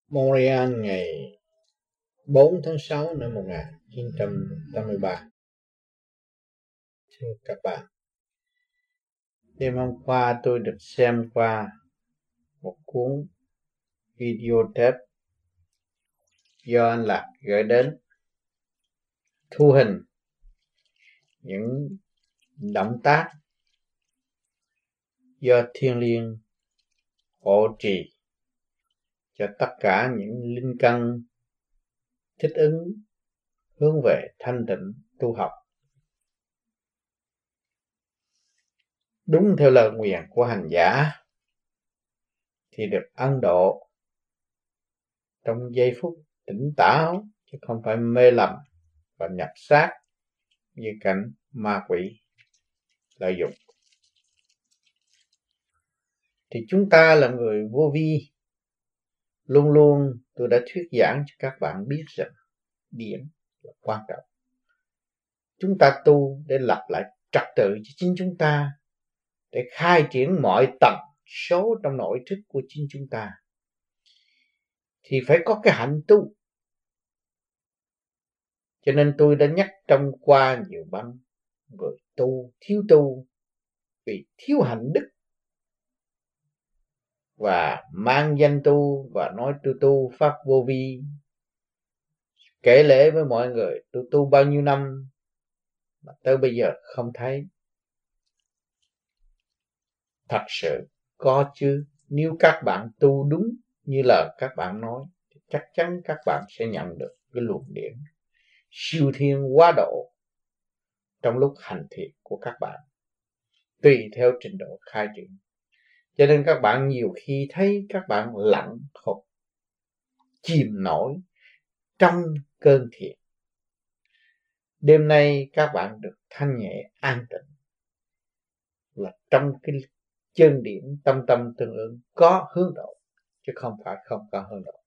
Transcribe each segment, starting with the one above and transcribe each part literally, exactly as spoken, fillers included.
Montreal ngày bốn tháng sáu năm một nghìn chín trăm tám mươi ba. Thưa các bạn, đêm hôm qua tôi được xem qua một cuốn video tape do anh Lạc gửi đến, thu hình những động tác do Thiên Liêng hộ trì cho tất cả những linh căn thích ứng hướng về thanh tịnh tu học, đúng theo lời nguyện của hành giả thì được ân độ trong giây phút tỉnh táo, chứ không phải mê lầm và nhập xác như cảnh ma quỷ lợi dụng. Thì chúng ta là người vô vi, luôn luôn tôi đã thuyết giảng cho các bạn biết rằng điển là quan trọng. Chúng ta tu để lập lại trật tự cho chính chúng ta, để khai triển mọi tầng số trong nội thức của chính chúng ta, thì phải có cái hạnh tu. Cho nên tôi đã nhắc trong qua nhiều băng, người tu thiếu tu vì thiếu hạnh đức, và mang danh tu và nói tôi tu pháp vô vi, kể lễ với mọi người tôi tu bao nhiêu năm mà tới bây giờ không thấy. Thật sự có chứ, nếu các bạn tu đúng như là các bạn nói thì chắc chắn các bạn sẽ nhận được cái luồng điển siêu thiên hóa độ trong lúc hành thiện của các bạn, tùy theo trình độ khai triển. Cho nên các bạn nhiều khi thấy các bạn lặng thục, chìm nổi trong cơn thiện. Đêm nay các bạn được thanh nhẹ an tịnh, là trong cái chân điểm tâm tâm tương ứng có hướng độ, chứ không phải không có hướng độ.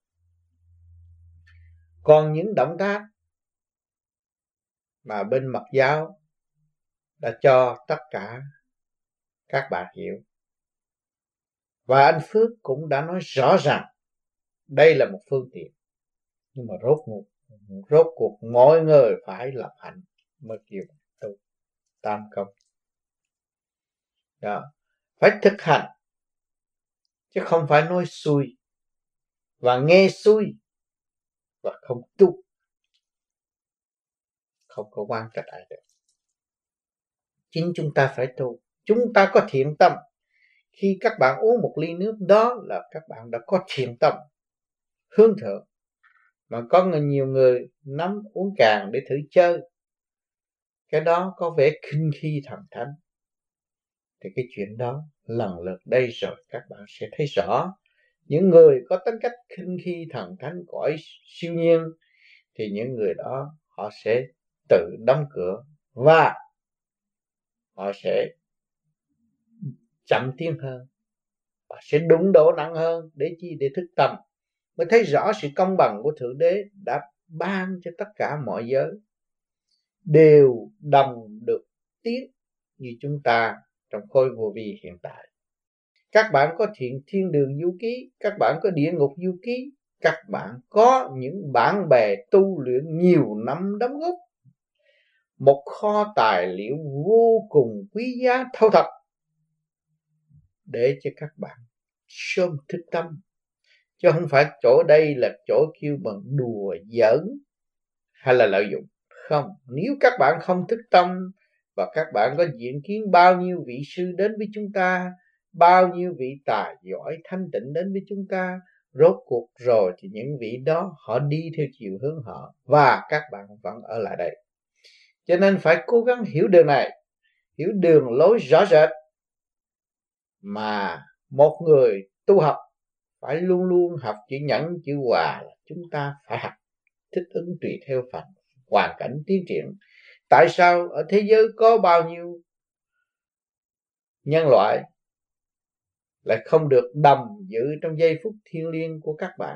Còn những động tác mà bên Mật giáo đã cho tất cả các bạn hiểu, và anh Phước cũng đã nói rõ ràng đây là một phương tiện, nhưng mà rốt cuộc rốt cuộc mọi người phải lập hạnh mới kêu tu tam công. Đó, phải thực hành, chứ không phải nói xuôi và nghe xuôi và không tu, không có quan trách ai được. Chính chúng ta phải tu, chúng ta có thiện tâm. Khi các bạn uống một ly nước đó là các bạn đã có thiện tâm hướng thượng. Mà có nhiều người nắm uống càng để thử chơi, cái đó có vẻ khinh khi thần thánh, thì cái chuyện đó lần lượt đây rồi các bạn sẽ thấy rõ. Những người có tính cách khinh khi thần thánh cõi siêu nhiên thì những người đó họ sẽ tự đóng cửa và họ sẽ chậm tiến hơn, họ sẽ đụng độ nặng hơn. Để chi? Để thức tâm, mới thấy rõ sự công bằng của Thượng Đế đã ban cho tất cả mọi giới đều đồng được tiến như chúng ta trong khối vô vi hiện tại. Các bạn có thiện thiên đường du ký, các bạn có địa ngục du ký, các bạn có những bạn bè tu luyện nhiều năm đóng góp một kho tài liệu vô cùng quý giá thâu thập để cho các bạn sớm thức tâm. Chứ không phải chỗ đây là chỗ kêu bằng đùa giỡn hay là lợi dụng. Không, nếu các bạn không thức tâm và các bạn có diện kiến bao nhiêu vị sư đến với chúng ta, bao nhiêu vị tài giỏi thanh tịnh đến với chúng ta, rốt cuộc rồi thì những vị đó họ đi theo chiều hướng họ, và các bạn vẫn ở lại đây. Cho nên phải cố gắng hiểu đường này, hiểu đường lối rõ rệt. Mà một người tu học phải luôn luôn học chữ nhẫn, chữ hòa, là chúng ta phải học thích ứng tùy theo phần hoàn cảnh tiến triển. Tại sao ở thế giới có bao nhiêu nhân loại lại không được đồng dự trong giây phút thiêng liêng của các bạn,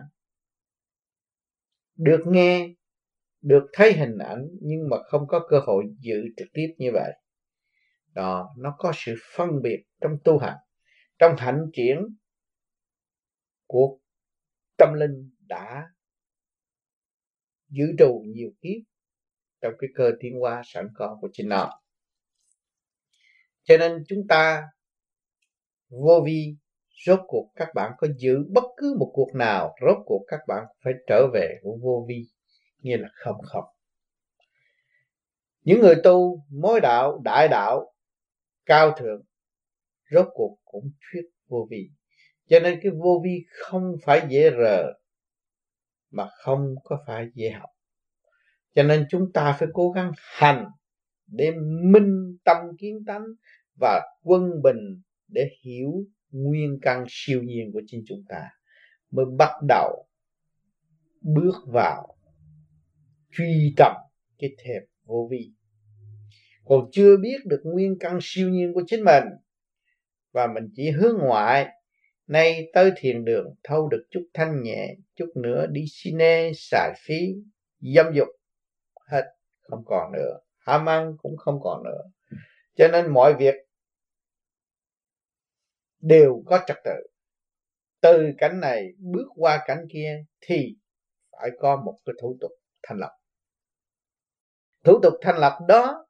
được nghe, được thấy hình ảnh, nhưng mà không có cơ hội dự trực tiếp như vậy? Đó, nó có sự phân biệt trong tu hành, trong hạnh triển của tâm linh đã giữ trù nhiều kiếp trong cái cơ tiến hóa sẵn có của chính nó. Cho nên chúng ta vô vi, rốt cuộc các bạn có giữ bất cứ một cuộc nào, rốt cuộc các bạn phải trở về của vô vi, nghĩa là không không. Những người tu mối đạo, đại đạo, cao thượng, rốt cuộc cũng thuyết vô vi. Cho nên cái vô vi không phải dễ rờ, mà không có phải dễ học. Cho nên chúng ta phải cố gắng hành để minh tâm kiến tánh và quân bình để hiểu nguyên căn siêu nhiên của chính chúng ta, mới bắt đầu bước vào truy tầm cái thềm vô vi. Còn chưa biết được nguyên căn siêu nhiên của chính mình và mình chỉ hướng ngoại, nay tới thiền đường thâu được chút thanh nhẹ, chút nữa đi cine xài phí dâm dục, hết không còn nữa, ham ăn cũng không còn nữa. Cho nên mọi việc đều có trật tự. Từ cảnh này bước qua cảnh kia thì phải có một cái thủ tục thành lập. Thủ tục thành lập đó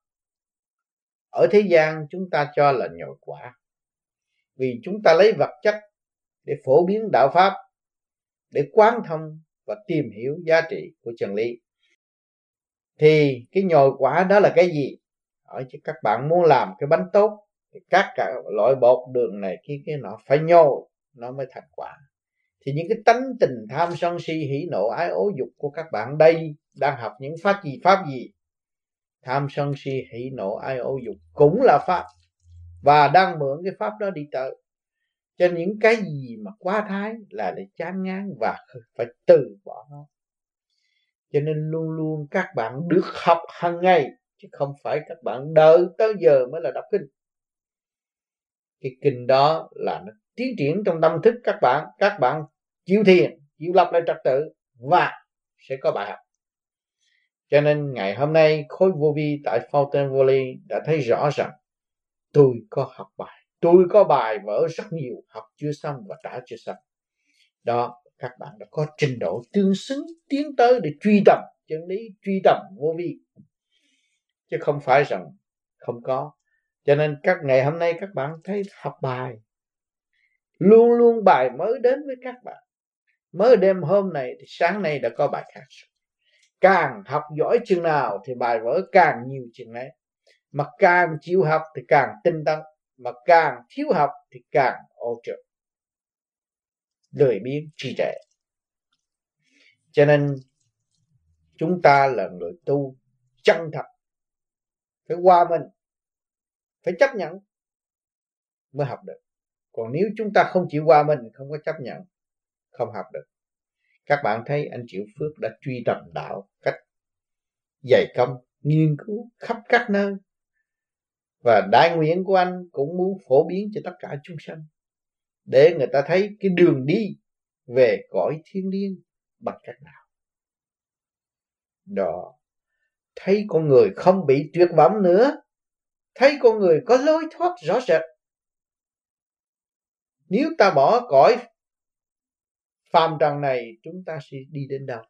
ở thế gian chúng ta cho là nhồi quả, vì chúng ta lấy vật chất để phổ biến đạo pháp, để quán thông và tìm hiểu giá trị của chân lý. Thì cái nhồi quả đó là cái gì? Hỏi chứ các bạn muốn làm cái bánh tốt thì các cả loại bột đường này kia kia nọ phải nhồi nó mới thành quả. Thì những cái tánh tình tham sân si hỉ nộ ái ố dục của các bạn đây đang học những pháp gì pháp gì? Tham sân si hỉ nộ ái ố dục cũng là pháp, và đang mượn cái pháp đó đi tới. Cho những cái gì mà quá thái là để chán ngán và phải từ bỏ nó. Cho nên luôn luôn các bạn được học hàng ngày, chứ không phải các bạn đợi tới giờ mới là đọc kinh. Cái kinh đó là nó tiến triển trong tâm thức các bạn. Các bạn chịu thiền, chịu lập lại trật tự và sẽ có bài học. Cho nên ngày hôm nay khối vô vi tại Fountain Valley đã thấy rõ rằng tôi có học bài, tôi có bài vở rất nhiều, học chưa xong và trả chưa xong. Đó, các bạn đã có trình độ tương xứng tiến tới để truy tầm chân lý, truy tầm vô vi, chứ không phải rằng không có. Cho nên các ngày hôm nay các bạn thấy học bài, luôn luôn bài mới đến với các bạn. Mới đêm hôm này thì sáng nay đã có bài khác. Càng học giỏi chừng nào thì bài vở càng nhiều chừng ấy. Mà càng chịu học thì càng tinh tấn, mà càng thiếu học thì càng ô trượt, lười biếng trì trệ. Cho nên chúng ta là người tu chân thật, phải qua mình, phải chấp nhận mới học được. Còn nếu chúng ta không chịu qua mình, không có chấp nhận, không học được. Các bạn thấy anh Triệu Phước đã truy tầm đạo cách dày công, nghiên cứu khắp các nơi. Và đại nguyện của anh cũng muốn phổ biến cho tất cả chúng sanh, để người ta thấy cái đường đi về cõi thiên liêng bằng cách nào. Đó, thấy con người không bị tuyệt vọng nữa, thấy con người có lối thoát rõ rệt. Nếu ta bỏ cõi phàm trần này, chúng ta sẽ đi đến đâu?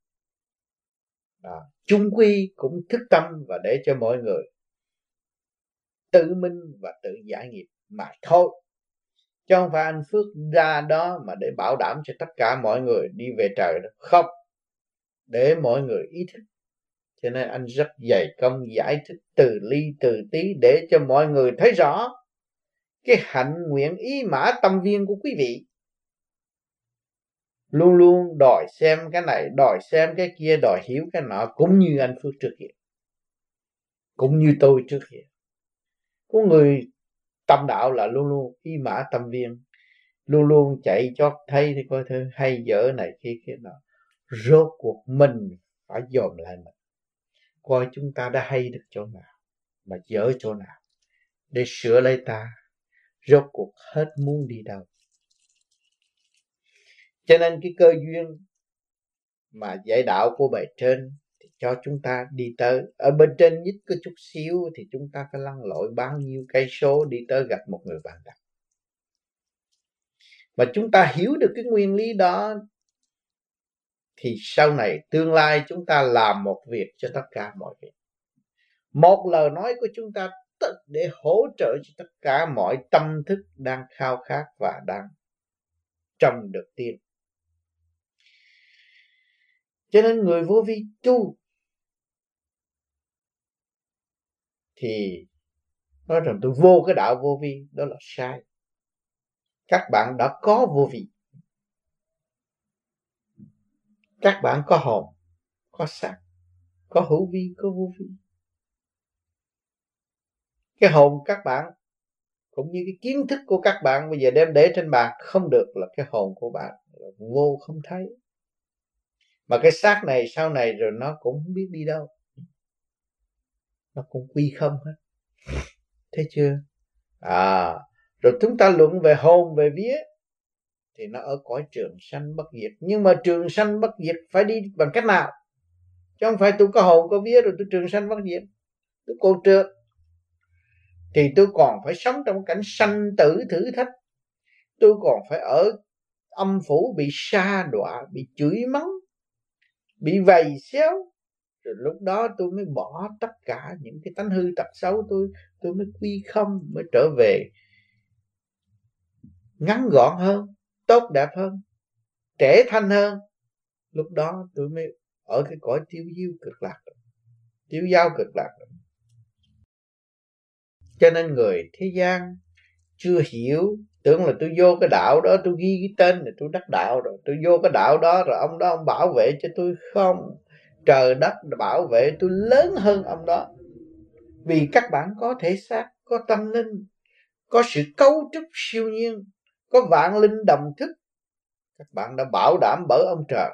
Đó, chung quy cũng thức tâm và để cho mọi người tự minh và tự giải nghiệp mà thôi. Chứ không phải anh Phước ra đó mà để bảo đảm cho tất cả mọi người đi về trời đó. Không, để mọi người ý thức. Cho nên anh rất dày công giải thích từ ly từ tí để cho mọi người thấy rõ cái hạnh nguyện ý mã tâm viên của quý vị. Luôn luôn đòi xem cái này, đòi xem cái kia, đòi hiểu cái nọ, cũng như anh Phước trước kia, cũng như tôi trước kia. Có người tâm đạo là luôn luôn ý mã tâm viên, luôn luôn chạy chót thấy thì coi thử hay dở này kia kia nọ. Rốt cuộc mình phải dòm lại mình, coi chúng ta đã hay được chỗ nào mà dở chỗ nào, để sửa lấy ta. Rốt cuộc hết muốn đi đâu. Cho nên cái cơ duyên mà dạy đạo của bề trên thì cho chúng ta đi tới. Ở bên trên nhích có chút xíu thì chúng ta phải lăn lội bao nhiêu cây số đi tới gặp một người bạn đạo. Mà chúng ta hiểu được cái nguyên lý đó thì sau này tương lai chúng ta làm một việc cho tất cả mọi việc. Một lời nói của chúng ta để hỗ trợ cho tất cả mọi tâm thức đang khao khát và đang trông được tiên. Cho nên người vô vi tu thì nói rằng tôi vô cái đạo vô vi, đó là sai. Các bạn đã có vô vi, các bạn có hồn, có xác, có hữu vi, có vô vi. Cái hồn các bạn cũng như cái kiến thức của các bạn bây giờ đem để trên bàn không được, là cái hồn của bạn vô không thấy. Mà cái xác này sau này rồi nó cũng không biết đi đâu, nó cũng quy không hết. Thấy chưa? À, rồi chúng ta luận về hồn về vía thì nó ở cõi trường sanh bất diệt. Nhưng mà trường sanh bất diệt phải đi bằng cách nào? Chứ không phải tôi có hồn có vía rồi tôi trường sanh bất diệt. Tôi còn trượt thì tôi còn phải sống trong cảnh sanh tử thử thách. Tôi còn phải ở âm phủ bị sa đọa, bị chửi mắng, bị vầy xéo. Rồi lúc đó tôi mới bỏ tất cả những cái tánh hư tật xấu, tôi tôi mới quy không, mới trở về ngắn gọn hơn, tốt đẹp hơn, trẻ thanh hơn. Lúc đó tôi mới ở cái cõi tiêu diêu cực lạc, tiêu dao cực lạc. Cho nên người thế gian chưa hiểu, tưởng là tôi vô cái đạo đó, tôi ghi cái tên là tôi đắc đạo rồi, tôi vô cái đạo đó rồi ông đó ông bảo vệ cho tôi. Không, trời đất bảo vệ tôi lớn hơn ông đó. Vì các bạn có thể xác, có tâm linh, có sự cấu trúc siêu nhiên, có vạn linh đồng thức. Các bạn đã bảo đảm bởi ông trời.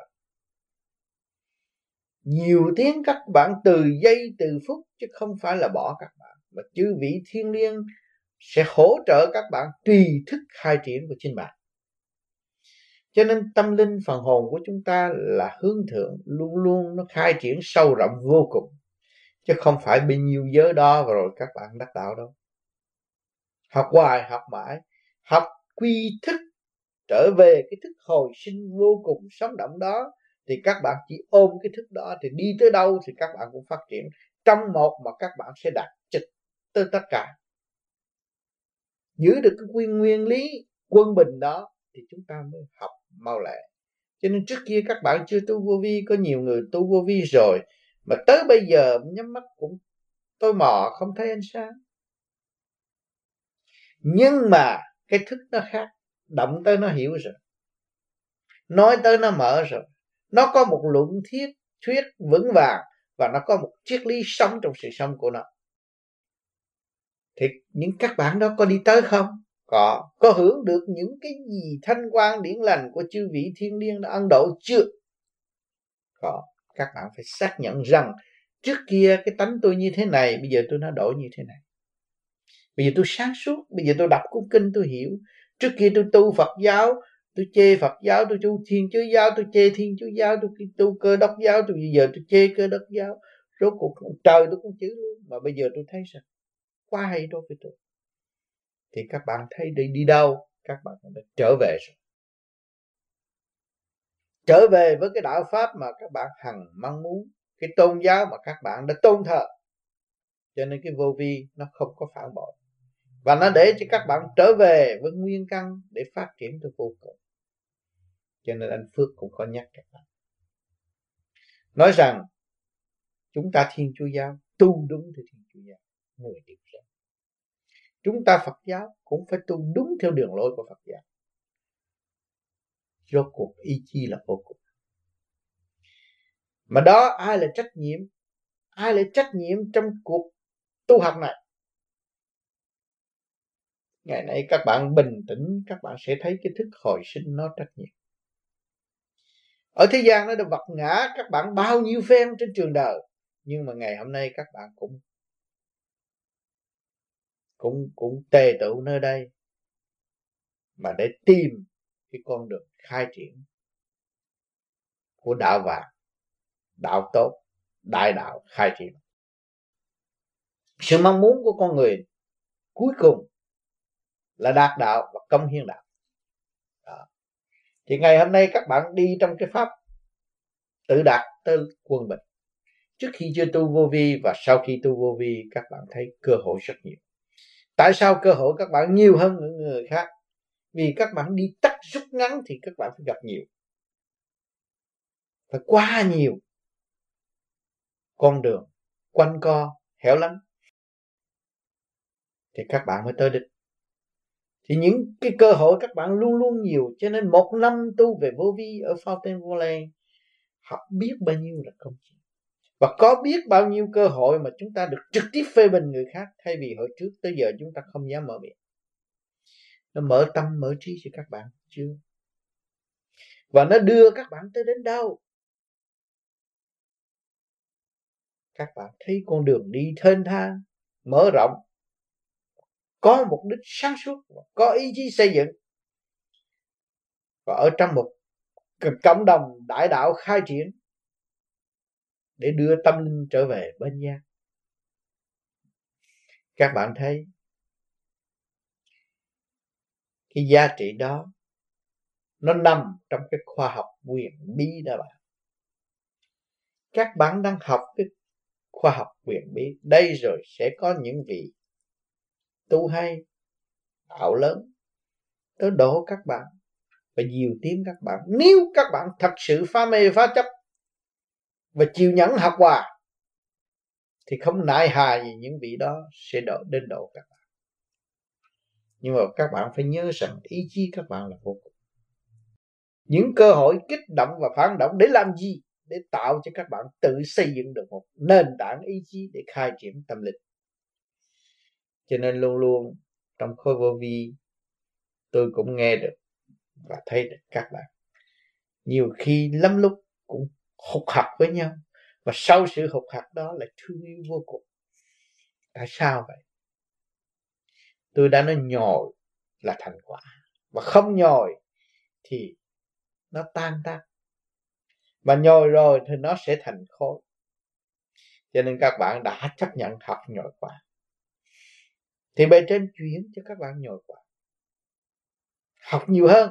Nhiều tiếng các bạn từ giây từ phút, chứ không phải là bỏ các bạn. Mà chư vị thiên liêng sẽ hỗ trợ các bạn tùy thức khai triển của chính bạn. Cho nên tâm linh phần hồn của chúng ta là hướng thượng, luôn luôn nó khai triển sâu rộng vô cùng. Chứ không phải bao nhiêu giới đó và rồi các bạn đắc đạo đâu. Học hoài, học mãi, học quy thức, trở về cái thức hồi sinh vô cùng sống động đó, thì các bạn chỉ ôm cái thức đó thì đi tới đâu thì các bạn cũng phát triển. Trong một mà các bạn sẽ đạt trực tới tất cả. Giữ được cái nguyên nguyên lý quân bình đó thì chúng ta mới học mau lẹ. Cho nên trước kia các bạn chưa tu vô vi, có nhiều người tu vô vi rồi mà tới bây giờ nhắm mắt cũng tôi mò không thấy ánh sáng. Nhưng mà cái thức nó khác, động tới nó hiểu rồi, nói tới nó mở rồi, nó có một luận thiết thuyết vững vàng và nó có một triết lý sống trong sự sống của nó. Thì những các bạn đó có đi tới không? Có. Có hưởng được những cái gì thanh quan điển lành của chư vị thiên liêng đã ân độ chưa? Có. Các bạn phải xác nhận rằng trước kia cái tánh tôi như thế này, bây giờ tôi đã đổi như thế này. Bây giờ tôi sáng suốt, bây giờ tôi đọc cuốn kinh tôi hiểu. Trước kia tôi tu Phật giáo, tôi chê Phật giáo, tôi tu Thiên Chúa giáo, tôi chê Thiên Chúa giáo, tôi tu Cơ Đốc giáo, tôi bây giờ tôi chê Cơ Đốc giáo. Rốt cuộc trời tôi cũng chữ luôn, mà bây giờ tôi thấy sao? Quá hay đối với tôi. Thì các bạn thấy đi đi đâu, các bạn đã trở về rồi. Trở về với cái đạo pháp mà các bạn hằng mong muốn, cái tôn giáo mà các bạn đã tôn thờ. Cho nên cái vô vi nó không có phản bội, và nó để cho các bạn trở về với nguyên căn để phát triển tới vô cùng. Cho nên anh Phước cũng có nhắc các bạn, nói rằng chúng ta Thiên Chúa giáo tu đúng theo Thiên Chúa giáo mười điều răn. Chúng ta Phật giáo cũng phải tu đúng theo đường lối của Phật giáo. Rốt cuộc ý chí là vô cùng. Mà đó ai là trách nhiệm? Ai là trách nhiệm trong cuộc tu học này? Ngày nay các bạn bình tĩnh, các bạn sẽ thấy cái thức hồi sinh nó trách nhiệm. Ở thế gian nó đã vật ngã các bạn bao nhiêu phen trên trường đời, nhưng mà ngày hôm nay các bạn cũng cũng cũng tề tựu nơi đây mà để tìm cái con đường khai triển của đạo vàng, đạo tốt, đại đạo khai triển. Sự mong muốn của con người cuối cùng là đạt đạo và công hiến đạo. Đó. Thì ngày hôm nay các bạn đi trong cái pháp tự đạt tới quân bình. Trước khi chưa tu vô vi và sau khi tu vô vi, các bạn thấy cơ hội rất nhiều. Tại sao cơ hội các bạn nhiều hơn những người khác? Vì các bạn đi tắt rút ngắn thì các bạn phải gặp nhiều, phải qua nhiều con đường quanh co hẻo lánh thì các bạn mới tới đích. Thì những cái cơ hội các bạn luôn luôn nhiều, cho nên một năm tu về vô vi ở Fountain Valley học biết bao nhiêu là công chuyện. Và có biết bao nhiêu cơ hội mà chúng ta được trực tiếp phê bình người khác, thay vì hồi trước tới giờ chúng ta không dám mở miệng. Nó mở tâm mở trí cho các bạn chưa? Và nó đưa các bạn tới đến đâu? Các bạn thấy con đường đi thênh thang, mở rộng, có mục đích sáng suốt, có ý chí xây dựng. Và ở trong một cộng đồng đại đạo khai triển để đưa tâm linh trở về bên giác. Các bạn thấy cái giá trị đó nó nằm trong cái khoa học huyền bí đó bạn. Các bạn đang học cái khoa học huyền bí đây rồi, sẽ có những vị tu hay, đạo lớn tới đổ các bạn và dìu tiếng các bạn. Nếu các bạn thật sự phá mê phá chấp và chịu nhẫn học hòa thì không nại hà gì những vị đó sẽ đổ đến độ các bạn. Nhưng mà các bạn phải nhớ rằng ý chí các bạn là vô cùng. Những cơ hội kích động và phản động để làm gì? Để tạo cho các bạn tự xây dựng được một nền tảng ý chí để khai triển tâm linh. Cho nên luôn luôn trong khối vô vi tôi cũng nghe được và thấy được các bạn nhiều khi lắm lúc cũng hụt hặc với nhau, và sau sự hụt hặc đó lại thương yêu vô cùng. Tại sao vậy? Tôi đã nói nhồi là thành quả, và không nhồi thì nó tan tác, mà nhồi rồi thì nó sẽ thành khối. Cho nên các bạn đã chấp nhận học nhồi quả thì bề trên chuyển cho các bạn nhồi quả, học nhiều hơn.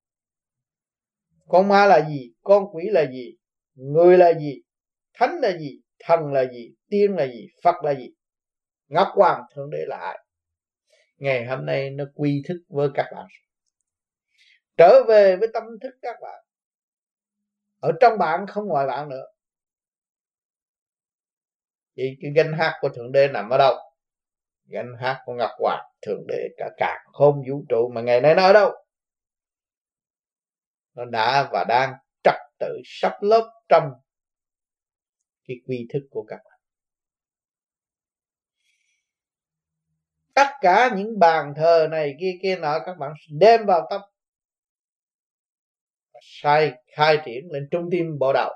Con ma là gì? Con quỷ là gì? Người là gì? Thánh là gì? Thần là gì? Tiên là gì? Phật là gì? Ngọc Hoàng Thượng Đế là ai? Ngày hôm nay nó quy thức với các bạn, trở về với tâm thức các bạn, ở trong bạn không ngoài bạn nữa. Vì cái gánh hát của Thượng Đế nằm ở đâu? Gánh hát của Ngọc Hoàng Thượng Đế cả cả không vũ trụ mà ngày nay nó ở đâu? Nó đã và đang trật tự sắp lớp trong cái quy thức của các bạn. Tất cả những bàn thờ này kia kia nọ các bạn đem vào tâm, sai khai triển lên trung tim bộ đầu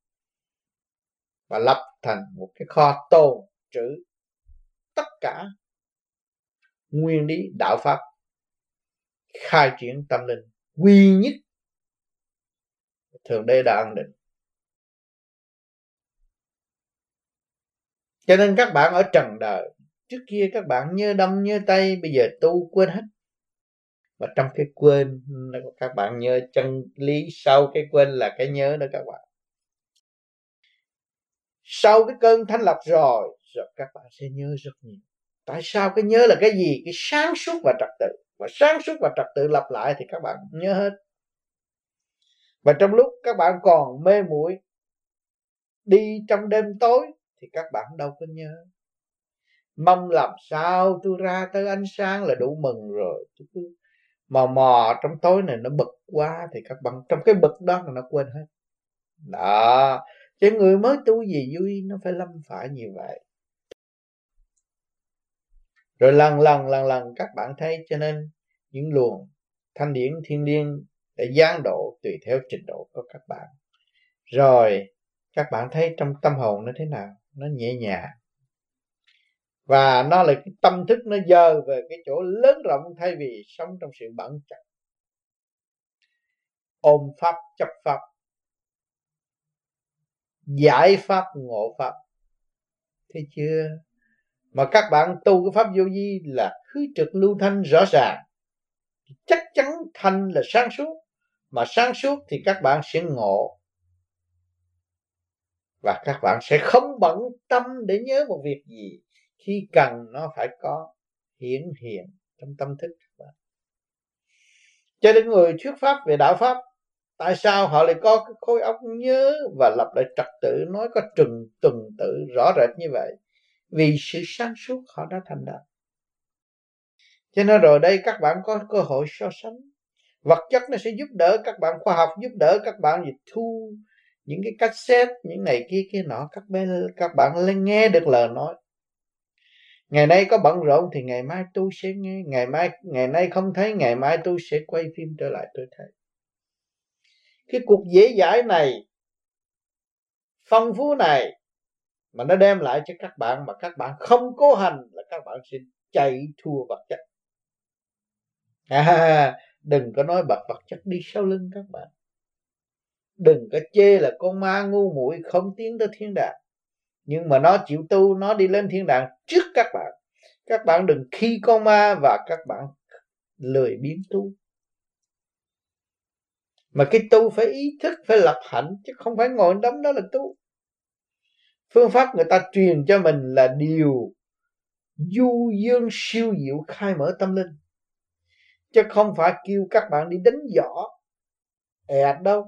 và lập thành một cái kho tồn trữ tất cả nguyên lý đạo pháp khai triển tâm linh quy nhất Thượng Đế đã ấn định. Cho nên các bạn ở trần đời trước kia các bạn nhớ đông nhớ tây, bây giờ tu quên hết. Và trong cái quên các bạn nhớ chân lý, sau cái quên là cái nhớ đó các bạn. Sau cái cơn thanh lọc rồi, rồi các bạn sẽ nhớ rất nhiều. Tại sao? Cái nhớ là cái gì? Cái sáng suốt và trật tự. Và sáng suốt và trật tự lặp lại thì các bạn nhớ hết. Và trong lúc các bạn còn mê muội đi trong đêm tối thì các bạn đâu có nhớ. Mong làm sao tôi ra tới ánh sáng là đủ mừng rồi. Tôi cứ mò mò trong tối này nó bực quá thì các bạn trong cái bực đó là nó quên hết. Đó, chứ người mới tu gì vui nó phải lâm phải như vậy. Rồi lần lần lần lần các bạn thấy, cho nên những luồng thanh điển thiên liêng để giáng độ tùy theo trình độ của các bạn. Rồi các bạn thấy trong tâm hồn nó thế nào? Nó nhẹ nhàng. Và nó là cái tâm thức nó dời về cái chỗ lớn rộng, thay vì sống trong sự bận chặt ôm pháp chấp pháp, giải pháp ngộ pháp. Thấy chưa? Mà các bạn tu cái pháp vô vi là khứ trực lưu thanh rõ ràng, chắc chắn thanh là sáng suốt, mà sáng suốt thì các bạn sẽ ngộ. Và các bạn sẽ không bận tâm để nhớ một việc gì. Khi cần nó phải có hiển hiện trong tâm thức các bạn. Cho nên người thuyết pháp về đạo pháp, tại sao họ lại có cái khối óc nhớ và lập lại trật tự, nói có trừng tuần tự rõ rệt như vậy? Vì sự sáng suốt họ đã thành đạt. Cho nên rồi đây các bạn có cơ hội so sánh. Vật chất nó sẽ giúp đỡ các bạn, khoa học giúp đỡ các bạn dịch thu những cái cassette, những này kia kia nọ, các bên các bạn lên nghe được lời nói. Ngày nay có bận rộn thì ngày mai tôi sẽ nghe, ngày mai ngày nay không thấy, ngày mai tôi sẽ quay phim trở lại tôi thấy. Cái cuộc dễ dãi này, phong phú này mà nó đem lại cho các bạn mà các bạn không cố hành là các bạn sẽ chạy thua vật chất. À, đừng có nói bật vật chất đi sau lưng các bạn. Đừng có chê là con ma ngu muội không tiến tới thiên đàng. Nhưng mà nó chịu tu, nó đi lên thiên đàng trước các bạn. Các bạn đừng khi con ma và các bạn lười biếng tu. Mà cái tu phải ý thức, phải lập hạnh, chứ không phải ngồi đấm đó là tu. Phương pháp người ta truyền cho mình là điều du dương siêu diệu khai mở tâm linh, chứ không phải kêu các bạn đi đánh võ ẹt đâu.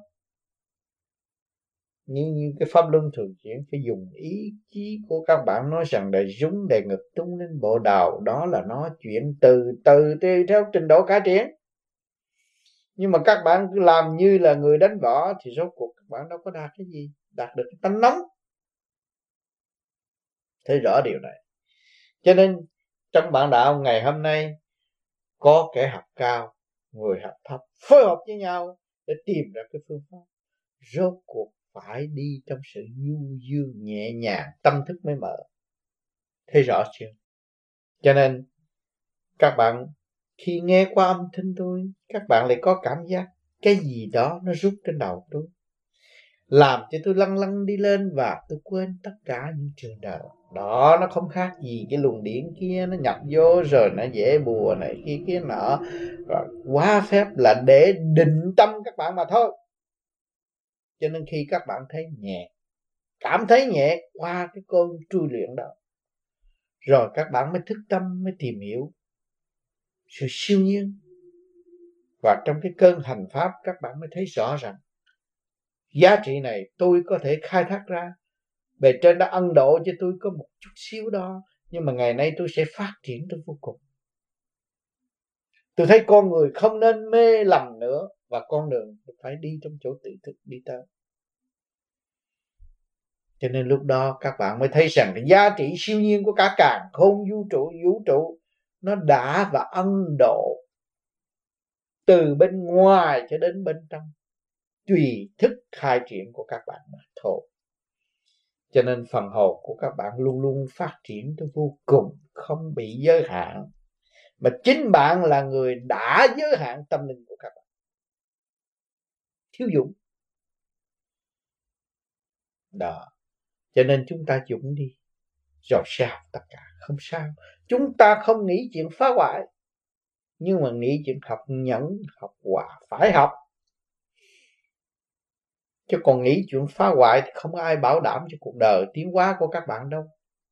Như, như cái pháp luân thường chuyển phải dùng ý chí của các bạn, nói rằng để rúng đề ngực tung lên bộ đầu, đó là nó chuyển từ từ tùy theo trình độ cải triển. Nhưng mà các bạn cứ làm như là người đánh võ thì rốt cuộc các bạn đâu có đạt cái gì, đạt được cái tánh nóng. Thấy rõ điều này. Cho nên trong bạn đạo ngày hôm nay có kẻ học cao, người học thấp, phối hợp với nhau để tìm ra cái phương pháp. Rốt cuộc phải đi trong sự du dương nhẹ nhàng, tâm thức mới mở. Thấy rõ chưa? Cho nên các bạn khi nghe qua âm thanh tôi, các bạn lại có cảm giác cái gì đó nó rút trên đầu tôi, làm cho tôi lăn lăn đi lên và tôi quên tất cả những trường đời. Đó, nó không khác gì cái luồng điển kia, nó nhập vô rồi nó dễ bùa này kia kia nọ, rồi quá phép là để định tâm các bạn mà thôi. Cho nên khi các bạn thấy nhẹ, cảm thấy nhẹ qua cái cơn trui luyện đó, rồi các bạn mới thức tâm, mới tìm hiểu sự siêu nhiên. Và trong cái cơn hành pháp các bạn mới thấy rõ rằng giá trị này tôi có thể khai thác ra. Bề trên đã ân độ cho tôi có một chút xíu đó, nhưng mà ngày nay tôi sẽ phát triển tới vô cùng. Tôi thấy con người không nên mê lầm nữa, và con đường phải đi trong chỗ tự thức đi tới. Cho nên lúc đó các bạn mới thấy rằng cái giá trị siêu nhiên của cả càn khôn vũ trụ vũ trụ nó đã và ân độ từ bên ngoài cho đến bên trong, tùy thức khai triển của các bạn mà thôi. Cho nên phần hồn của các bạn luôn luôn phát triển tới vô cùng, không bị giới hạn. Mà chính bạn là người đã giới hạn tâm linh của các bạn. Thiếu dụng. Đó. Cho nên chúng ta dụng đi, rồi sẽ học tất cả, không sao. Chúng ta không nghĩ chuyện phá hoại, nhưng mà nghĩ chuyện học nhẫn, học hòa, phải học. Chứ còn nghĩ chuyện phá hoại thì không có ai bảo đảm cho cuộc đời tiến hóa của các bạn đâu.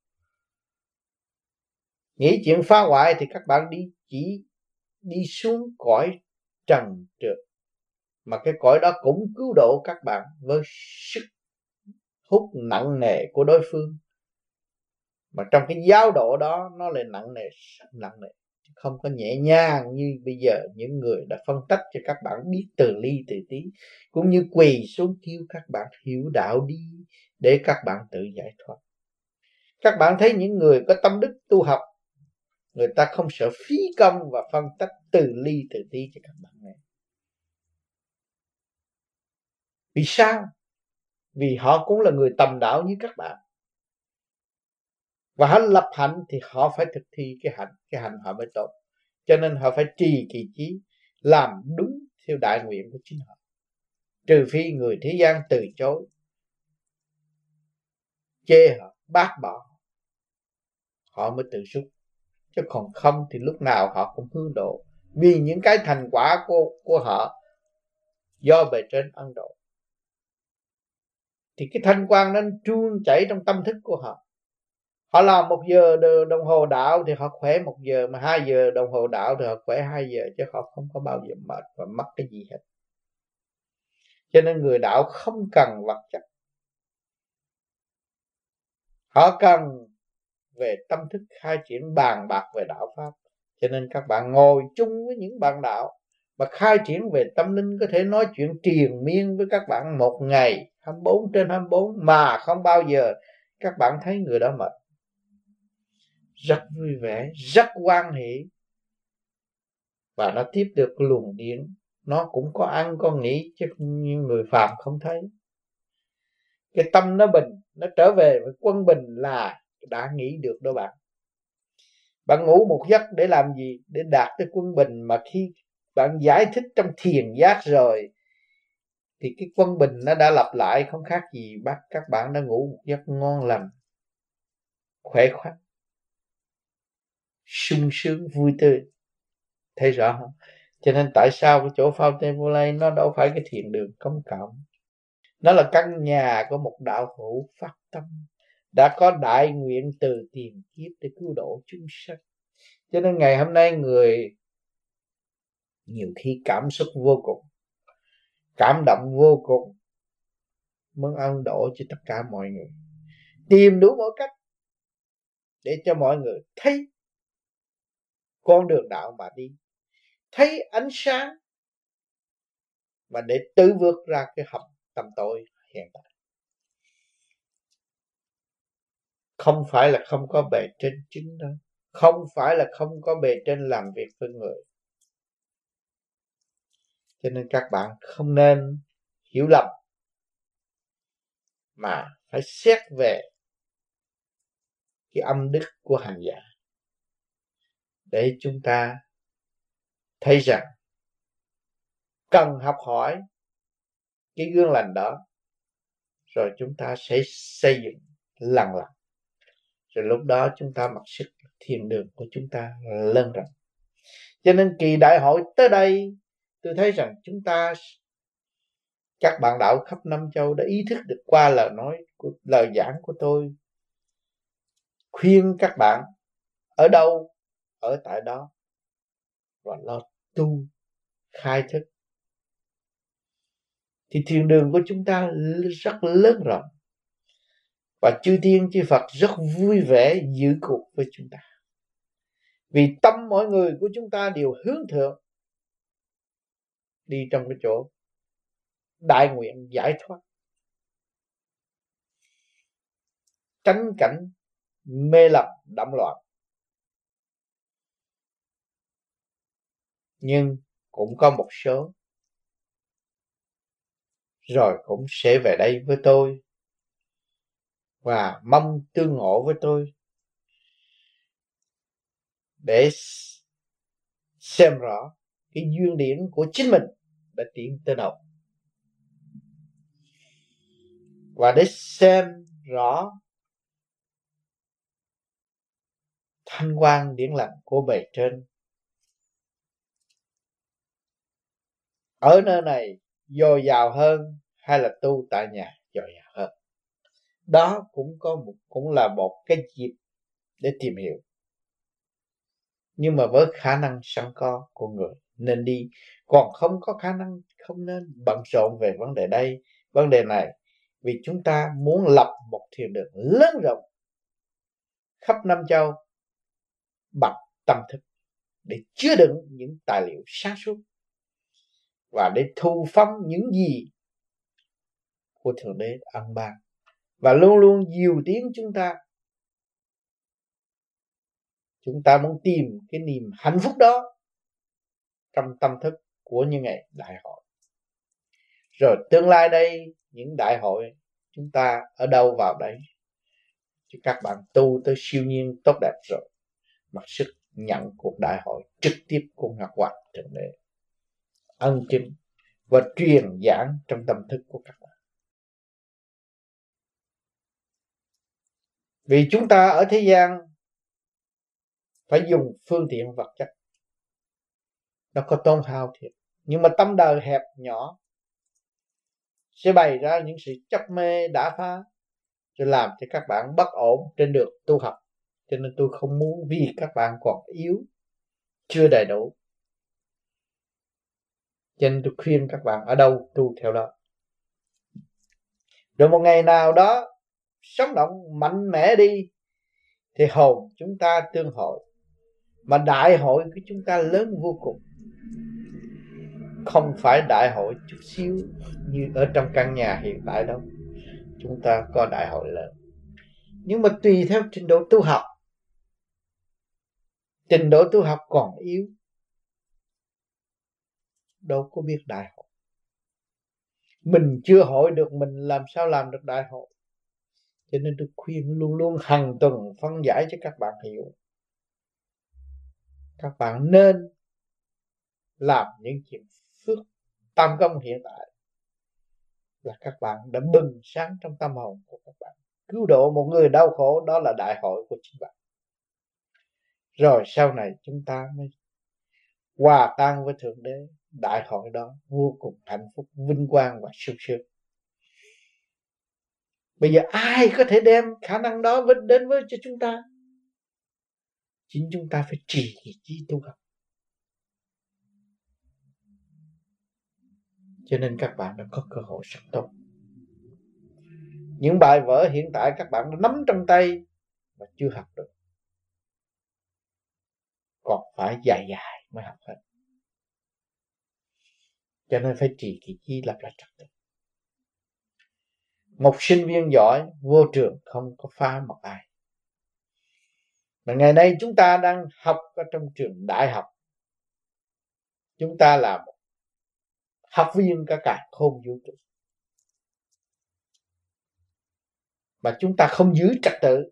Nghĩ chuyện phá hoại thì các bạn đi chỉ đi xuống cõi trần trượt, mà cái cõi đó cũng cứu độ các bạn với sức hút nặng nề của đối phương. Mà trong cái giáo độ đó nó lại nặng nề, rất nặng nề, không có nhẹ nhàng như bây giờ những người đã phân tách cho các bạn biết từ ly từ tí, cũng như quỳ xuống kêu các bạn hiểu đạo đi để các bạn tự giải thoát. Các bạn thấy những người có tâm đức tu học, người ta không sợ phí công và phân tách từ ly từ tí cho các bạn này. Vì sao? Vì họ cũng là người tầm đạo như các bạn. Và họ lập hạnh thì họ phải thực thi cái hạnh, cái hạnh họ mới tốt. Cho nên họ phải trì kỳ chí, làm đúng theo đại nguyện của chính họ. Trừ phi người thế gian từ chối, chê họ, bác bỏ, họ mới tự rút. Chứ còn không thì lúc nào họ cũng hướng độ. Vì những cái thành quả của, của họ do bề trên ân độ. thì cái thanh quang nó tuôn chảy trong tâm thức của họ. Họ làm một giờ đồng hồ đạo thì họ khỏe một giờ, mà hai giờ đồng hồ đạo thì họ khỏe hai giờ, chứ họ không có bao giờ mệt và mất cái gì hết. Cho nên người đạo không cần vật chất, họ cần về tâm thức khai triển bàn bạc về đạo pháp. Cho nên các bạn ngồi chung với những bạn đạo mà khai triển về tâm linh, có thể nói chuyện triền miên với các bạn một ngày hai mươi bốn trên hai mươi bốn mà không bao giờ các bạn thấy người đó mệt. Rất vui vẻ, rất hoan hỷ, và nó tiếp được luồng điển. Nó cũng có ăn có nghỉ, chứ như người phàm không thấy. Cái tâm nó bình, nó trở về với quân bình là đã nghĩ được đó bạn. Bạn ngủ một giấc để làm gì? Để đạt tới quân bình. Mà khi bạn giải thích trong thiền giác rồi thì cái quân bình nó đã lặp lại, không khác gì bác các bạn đã ngủ một giấc ngon lành, khỏe khoắn, sung sướng, vui tươi. Thấy rõ không? Cho nên tại sao cái chỗ Fountain Valley nó đâu phải cái thiền đường công cộng, nó là căn nhà của một đạo hữu phát tâm, đã có đại nguyện từ tiền kiếp để cứu độ chúng sanh. Cho nên ngày hôm nay người nhiều khi cảm xúc vô cùng, cảm động vô cùng, muốn ân độ cho tất cả mọi người, tìm đủ mọi cách để cho mọi người thấy con đường đạo mà đi, thấy ánh sáng, và để tự vượt ra cái hầm tầm tối hiện tại. Không phải là không có bề trên chứng đâu, không phải là không có bề trên làm việc với người. Cho nên các bạn không nên hiểu lầm, mà phải xét về cái âm đức của hành giả, để chúng ta thấy rằng cần học hỏi cái gương lành đó, rồi chúng ta sẽ xây dựng lần lần, rồi lúc đó chúng ta mặc sức thiền đường của chúng ta lớn rộng. Cho nên kỳ đại hội tới đây, tôi thấy rằng chúng ta, các bạn đạo khắp năm châu đã ý thức được qua lời nói của lời giảng của tôi, khuyên các bạn ở đâu ở tại đó, và lo tu khai thức, thì thiền đường của chúng ta rất lớn rộng, và chư thiên chư Phật rất vui vẻ giữ cuộc với chúng ta, vì tâm mỗi người của chúng ta đều hướng thượng, đi trong cái chỗ đại nguyện giải thoát, tránh cảnh mê lầm đậm loạn. Nhưng cũng có một số rồi cũng sẽ về đây với tôi, và mong tương ngộ với tôi để xem rõ cái duyên điển của chính mình đã tiến tới đâu, và để xem rõ thanh quan điển lành của bề trên ở nơi này dồi dào hơn, hay là tu tại nhà dồi dào hơn. Đó cũng có một cũng là một cái dịp để tìm hiểu. Nhưng mà với khả năng sẵn có của người nên đi, còn không có khả năng không nên bận rộn về vấn đề đây, vấn đề này, vì chúng ta muốn lập một thiền đường lớn rộng khắp năm châu bằng tâm thức, để chứa đựng những tài liệu sáng suốt, và để thu phóng những gì của Thượng Đế ân ban, và luôn luôn dìu tiến chúng ta. Chúng ta muốn tìm cái niềm hạnh phúc đó trong tâm thức của những ngày đại hội. Rồi tương lai đây, những đại hội chúng ta ở đâu vào đấy, chứ các bạn tu tới siêu nhiên tốt đẹp rồi, mặc sức nhận cuộc đại hội trực tiếp của Ngọc Hoàng Thượng Đế ân chứng và truyền giảng trong tâm thức của các bạn. Vì chúng ta ở thế gian phải dùng phương tiện vật chất, nó có tốn hao thiệt, nhưng mà tâm đời hẹp nhỏ, sẽ bày ra những sự chấp mê đã phá, rồi làm cho các bạn bất ổn trên đường tu học. Cho nên tôi không muốn, vì các bạn còn yếu, chưa đầy đủ, cho nên tôi khuyên các bạn ở đâu tu theo đó. Rồi một ngày nào đó sống động mạnh mẽ đi thì hồn chúng ta tương hội, mà đại hội của chúng ta lớn vô cùng, không phải đại hội chút xíu như ở trong căn nhà hiện tại đâu. Chúng ta có đại hội lớn, nhưng mà tùy theo trình độ tu học. Trình độ tu học còn yếu, đâu có biết đại hội. Mình chưa hội được, mình làm sao làm được đại hội? Cho nên tôi khuyên luôn luôn hàng tuần phân giải cho các bạn hiểu. Các bạn nên làm những chuyện phước tam công hiện tại, là các bạn đã bừng sáng trong tâm hồn của các bạn. Cứu độ một người đau khổ, đó là đại hội của chính bạn. Rồi sau này chúng ta mới hòa tan với Thượng Đế. Đại hội đó vô cùng hạnh phúc, vinh quang và sung sướng. Bây giờ ai có thể đem khả năng đó đến với cho chúng ta? Chính chúng ta phải trì kỳ trí tu học. Cho nên các bạn đã có cơ hội rất tốt. Những bài vở hiện tại các bạn đã nắm trong tay mà chưa học được, còn phải dài dài mới học hết. Cho nên phải trì kỳ trí, lập lại trật tự. Một sinh viên giỏi vô trường không có phá một ai. Mà ngày nay chúng ta đang học ở trong trường đại học, chúng ta là một học viên cả cả không vũ trụ, mà chúng ta không giữ trật tự,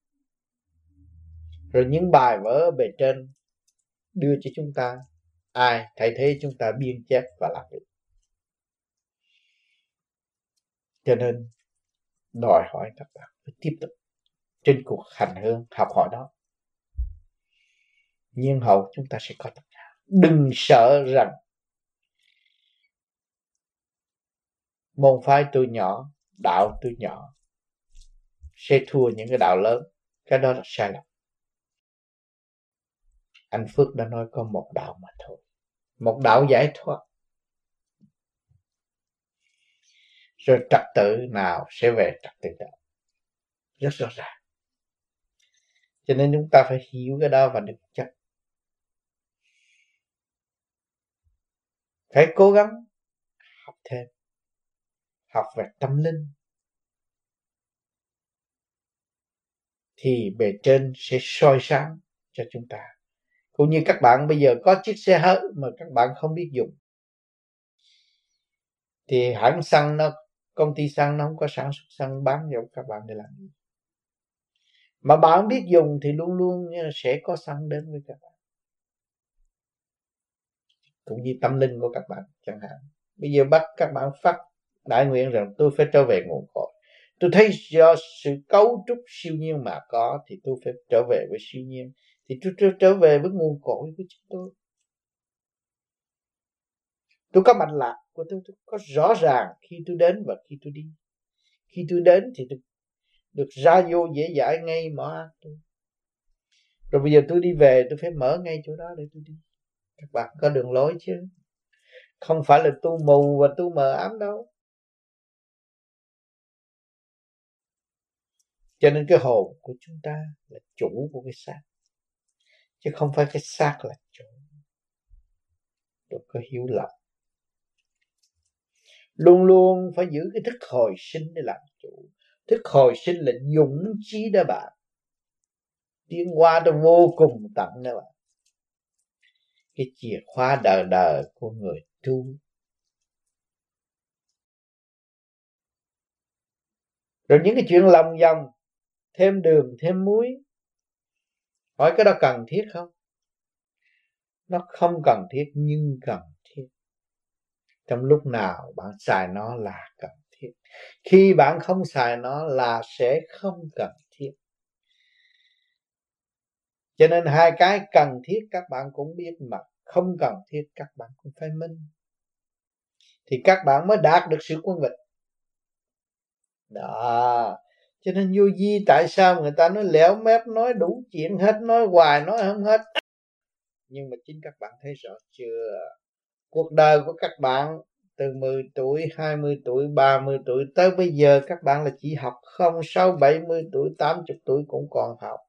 rồi những bài vở bề trên đưa cho chúng ta, ai thay thế chúng ta biên chép và làm việc. Cho nên đòi hỏi các bạn phải tiếp tục trên cuộc hành hương học hỏi đó. Nhiên hậu chúng ta sẽ có tất cả. Đừng sợ rằng môn phái tôi nhỏ, đạo tôi nhỏ sẽ thua những cái đạo lớn. Cái đó là sai lầm. Anh Phước đã nói có một đạo mà thôi, một đạo giải thoát. Rồi trật tự nào sẽ về trật tự đó, rất rõ ràng. Cho nên chúng ta phải hiểu cái đó và đừng chấp. Phải cố gắng học thêm, học về tâm linh, thì bề trên sẽ soi sáng cho chúng ta. Cũng như các bạn bây giờ có chiếc xe hơi mà các bạn không biết dùng, thì hãng xăng nó, công ty xăng nó không có sản xuất xăng bán cho các bạn để làm gì. Mà bạn biết dùng thì luôn luôn sẽ có xăng đến với các bạn. Cũng như tâm linh của các bạn chẳng hạn. Bây giờ bắt các bạn phát đại nguyện rằng tôi phải trở về nguồn cội. Tôi thấy do sự cấu trúc siêu nhiên mà có, thì tôi phải trở về với siêu nhiên. Thì tôi trở về với nguồn cội của chính tôi. Tôi có mạch lạc của tôi, tôi có rõ ràng khi tôi đến và khi tôi đi. Khi tôi đến thì tôi được ra vô dễ dãi ngay mở ác tôi. Rồi bây giờ tôi đi về, tôi phải mở ngay chỗ đó để tôi đi. Các bạn có đường lối chứ. Không phải là tu mù và tu mờ ám đâu. Cho nên cái hồn của chúng ta là chủ của cái xác, chứ không phải cái xác là chủ. Đừng có hiểu lầm. Luôn luôn phải giữ cái thức hồi sinh để làm chủ. Thức hồi sinh là dũng chí đó bạn. Tiến hóa nó vô cùng tận đó bạn. Cái chìa khóa đời đời của người tu. Rồi những cái chuyện lòng vòng, thêm đường thêm muối, hỏi cái đó cần thiết không? Nó không cần thiết nhưng cần thiết. Trong lúc nào bạn xài nó là cần thiết. Khi bạn không xài nó là sẽ không cần thiết. Cho nên hai cái cần thiết các bạn cũng biết, mà không cần thiết các bạn cũng phải minh. Thì các bạn mới đạt được sự quân bình. Đó. Cho nên vô vi tại sao người ta nói lẻo mép, nói đủ chuyện hết, nói hoài nói không hết. Nhưng mà chính các bạn thấy rõ chưa? Cuộc đời của các bạn từ mười tuổi, hai mươi tuổi, ba mươi tuổi tới bây giờ các bạn là chỉ học không, sau bảy mươi tuổi, tám mươi tuổi cũng còn học.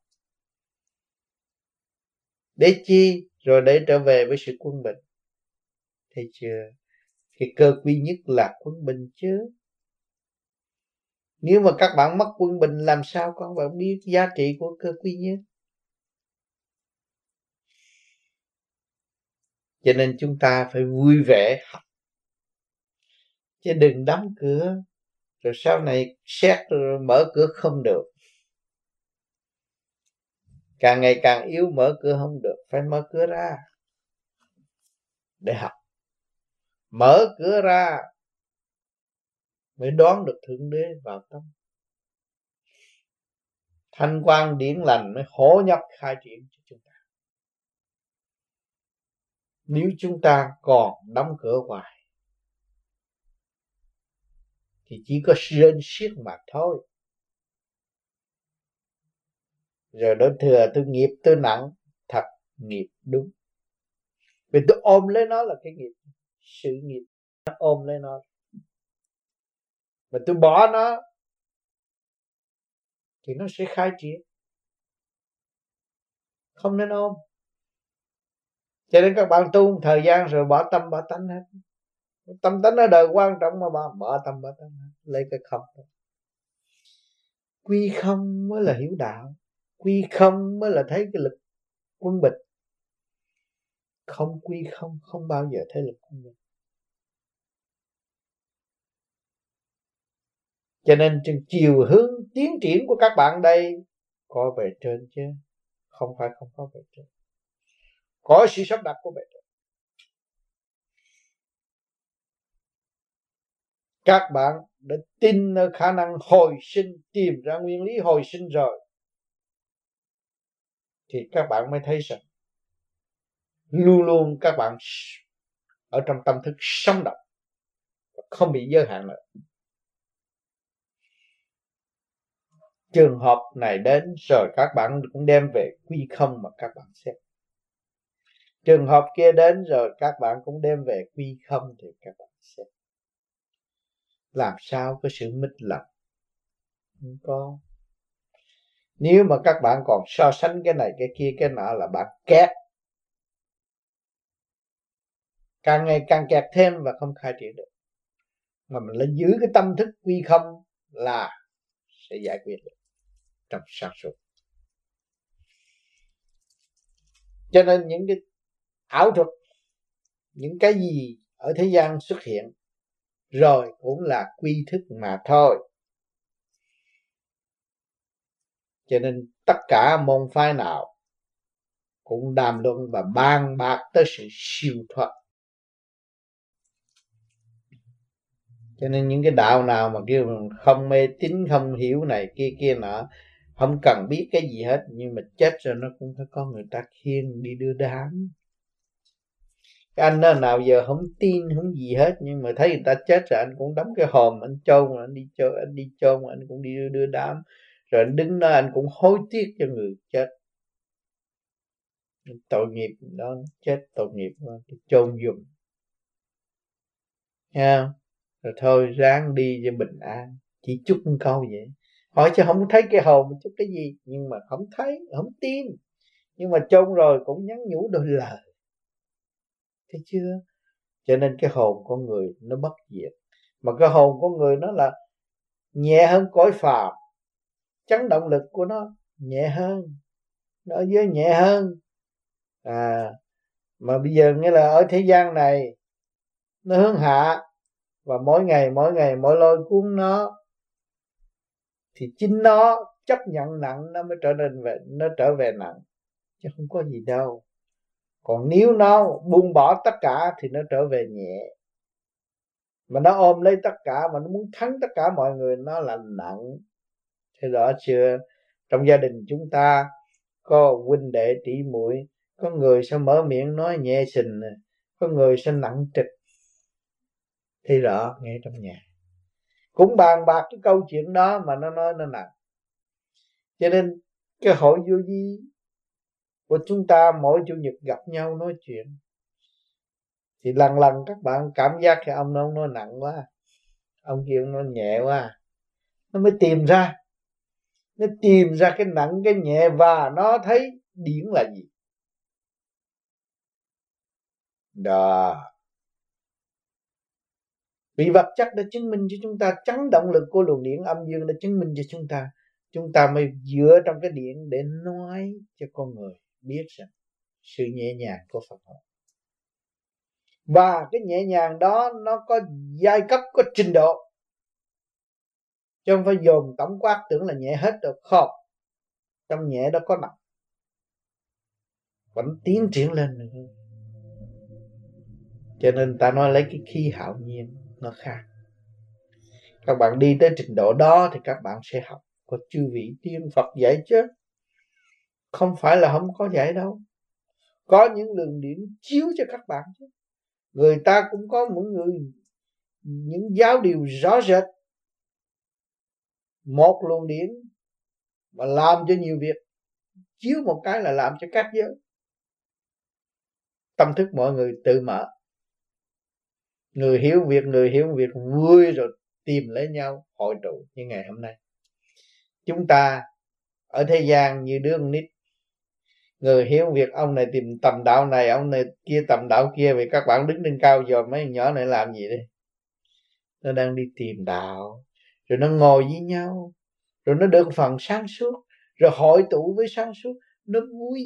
Để chi? Rồi để trở về với sự quân bình. Thấy chưa? Cái cơ quý nhất là quân bình chứ. Nếu mà các bạn mất quân bình làm sao các bạn biết giá trị của cơ quý nhất? Cho nên chúng ta phải vui vẻ học, chứ đừng đóng cửa rồi sau này xét rồi mở cửa không được. Càng ngày càng yếu mở cửa không được, phải mở cửa ra để học. Mở cửa ra mới đoán được Thượng Đế vào tâm. Thanh quan điển lành mới hổ nhập khai triển cho chúng ta. Nếu chúng ta còn đóng cửa hoài thì chỉ có rên xiết mà thôi. Rồi đối thừa tôi nghiệp tôi nặng, thật nghiệp đúng. Vì tôi ôm lấy nó là cái nghiệp, sự nghiệp nó ôm lấy nó. Mà tôi bỏ nó thì nó sẽ khai triển. Không nên ôm. Cho nên các bạn tu một thời gian rồi bỏ tâm bỏ tánh hết. Tâm tánh ở đời quan trọng mà bỏ, bỏ tâm bỏ tánh hết. Lấy cái không. Quy không mới là hiểu đạo. Quy không mới là thấy cái lực quân bình. Không quy không, không bao giờ thấy lực quân bình. Cho nên chiều hướng tiến triển của các bạn đây có về trên chứ không phải không có về trên. Có sự sắp đặt của bề trên. Các bạn đã tin ở khả năng hồi sinh, tìm ra nguyên lý hồi sinh rồi thì các bạn mới thấy rằng luôn luôn các bạn ở trong tâm thức sống động, không bị giới hạn nữa. Trường hợp này đến rồi các bạn cũng đem về quy không mà các bạn xét. Trường hợp kia đến rồi các bạn cũng đem về quy không thì các bạn xét. Làm sao có sự mít lầm? Không có. Nếu mà các bạn còn so sánh cái này cái kia cái nọ là bạn kẹt. Càng ngày càng kẹt thêm và không khai triển được. Mà mình lên giữ cái tâm thức quy không là sẽ giải quyết được trong sáng suốt. Cho nên những cái ảo thuật, những cái gì ở thế gian xuất hiện rồi cũng là quy thức mà thôi. Cho nên tất cả môn phái nào cũng đàm luận và bàn bạc tới sự siêu thoát. Cho nên những cái đạo nào mà kêu không mê tín, không hiểu này kia kia nọ, không cần biết cái gì hết, nhưng mà chết rồi nó cũng phải có người ta khiêng đi đưa đám. Cái anh đó nào giờ không tin không gì hết, nhưng mà thấy người ta chết rồi anh cũng đóng cái hòm, anh chôn, anh đi chôn, anh đi chôn, anh cũng đi đưa, đưa đám. Rồi anh đứng đó anh cũng hối tiếc cho người chết. Tội nghiệp đó, chết tội nghiệp đó, chôn giùm. Nha. Rồi thôi ráng đi cho bình an, chỉ chúc một câu vậy. Hỏi chứ không thấy cái hồn chúc cái gì, nhưng mà không thấy, không tin, nhưng mà chôn rồi cũng nhắn nhủ đôi lời. Thấy chưa? Cho nên cái hồn con người nó bất diệt, mà cái hồn con người nó là nhẹ hơn cõi phàm, chấn động lực của nó nhẹ hơn, nó ở dưới nhẹ hơn. À mà bây giờ nghĩa là ở thế gian này nó hướng hạ, và mỗi ngày mỗi ngày mỗi lôi cuốn nó, thì chính nó chấp nhận nặng nó mới trở nên về, nó trở về nặng, chứ không có gì đâu. Còn nếu nó buông bỏ tất cả thì nó trở về nhẹ. Mà nó ôm lấy tất cả mà nó muốn thắng tất cả mọi người, nó là nặng. Thế rõ chưa? Trong gia đình chúng ta có huynh đệ tỷ muội, có người sẽ mở miệng nói nhẹ xình, có người sẽ nặng trịch. Thì rõ ngay trong nhà. cũng bàn bạc cái câu chuyện đó mà nó nói nó nặng. Cho nên cái hội vô vi của chúng ta mỗi chủ nhật gặp nhau nói chuyện, thì lần lần các bạn cảm giác cái ông nó nói nặng quá, ông kia nó nhẹ quá, nó mới tìm ra, nó tìm ra cái nặng cái nhẹ, và nó thấy điển là gì đó. Vì vật chất đã chứng minh cho chúng ta, chấn động lực của luồng điển âm dương đã chứng minh cho chúng ta, chúng ta mới dựa trong cái điển để nói cho con người biết rằng sự nhẹ nhàng của Phật học. Và cái nhẹ nhàng đó nó có giai cấp, có trình độ, chứ không phải dồn tổng quát tưởng là nhẹ hết được. Không, trong nhẹ đó có nặng, vẫn tiến triển lên nữa. Cho nên ta nói lấy cái khí hạo nhiên nó khác. Các bạn đi tới trình độ đó thì các bạn sẽ học. Có chư vị tiên Phật dạy chứ, không phải là không có dạy đâu. Có những luồng điển chiếu cho các bạn chứ. Người ta cũng có mỗi người những giáo điều rõ rệt. Một luồng điển mà làm cho nhiều việc, chiếu một cái là làm cho các giới. Tâm thức mọi người tự mở, người hiểu việc, người hiểu việc vui rồi tìm lấy nhau hội tụ như ngày hôm nay. Chúng ta ở thế gian như đứa con nít, người hiểu việc ông này tìm tầm đạo này, ông này kia tầm đạo kia, vì các bạn đứng lên cao giờ mấy nhỏ này làm gì đây? Nó đang đi tìm đạo, rồi nó ngồi với nhau, rồi nó được phần sáng suốt, rồi hội tụ với sáng suốt, nó vui.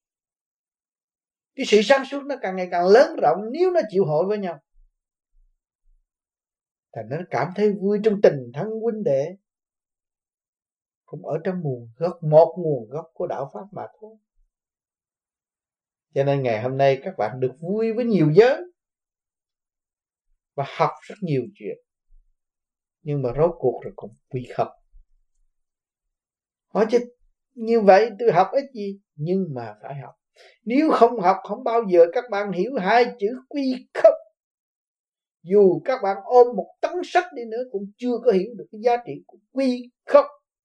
Cái sự sáng suốt nó càng ngày càng lớn rộng nếu nó chịu hội với nhau. Thành nó cảm thấy vui trong tình thân huynh đệ, cũng ở trong nguồn gốc, một nguồn gốc của đạo Pháp mà thôi. Cho nên ngày hôm nay các bạn được vui với nhiều giới và học rất nhiều chuyện. Nhưng mà rốt cuộc rồi cũng quy không. Hỏi chứ như vậy tôi học ít gì? Nhưng mà phải học. Nếu không học không bao giờ các bạn hiểu hai chữ quy không. Dù các bạn ôm một tấn sách đi nữa cũng chưa có hiểu được cái giá trị của quy không.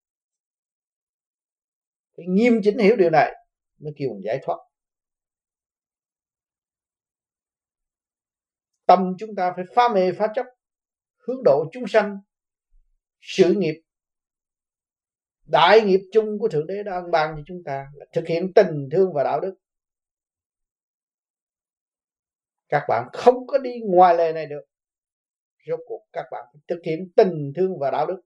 Phải nghiêm chỉnh hiểu điều này mới kêu mình giải thoát. Tâm chúng ta phải phá mê phá chấp, hướng độ chúng sanh. Sự nghiệp, đại nghiệp chung của Thượng Đế đã ân ban cho chúng ta là thực hiện tình thương và đạo đức. Các bạn không có đi ngoài lề này được. Rốt cuộc các bạn phải thực hiện tình thương và đạo đức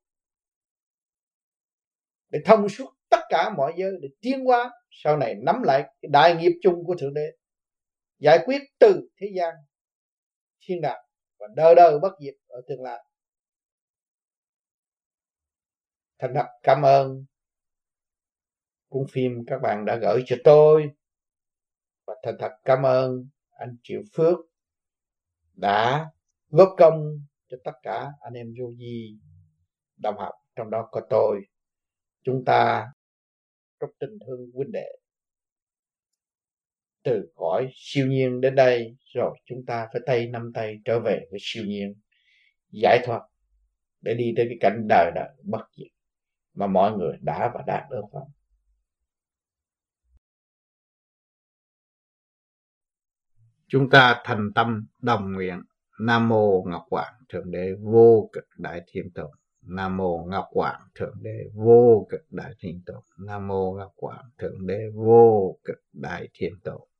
để thông suốt tất cả mọi giới, để tiến hóa sau này nắm lại cái đại nghiệp chung của Thượng Đế, giải quyết từ thế gian thiên đàng và đời đời bất diệt ở tương lai. Thành thật cảm ơn cuốn phim các bạn đã gửi cho tôi, và thành thật cảm ơn anh Triệu Phước đã góp công cho tất cả anh em vô vi đồng học, trong đó có tôi. Chúng ta rất tình thương huynh đệ, từ cõi siêu nhiên đến đây, rồi chúng ta phải tay nắm tay trở về với siêu nhiên, giải thoát để đi tới cái cảnh đời đời bất diệt mà mọi người đã và đang ước vọng. Chúng ta thành tâm đồng nguyện. Nam mô Ngọc Hoàng Thượng Đế vô cực đại thiên tôn. Nam mô Ngọc Hoàng Thượng Đế vô cực đại thiên tôn. Nam mô Ngọc Hoàng Thượng Đế vô cực đại thiên tôn.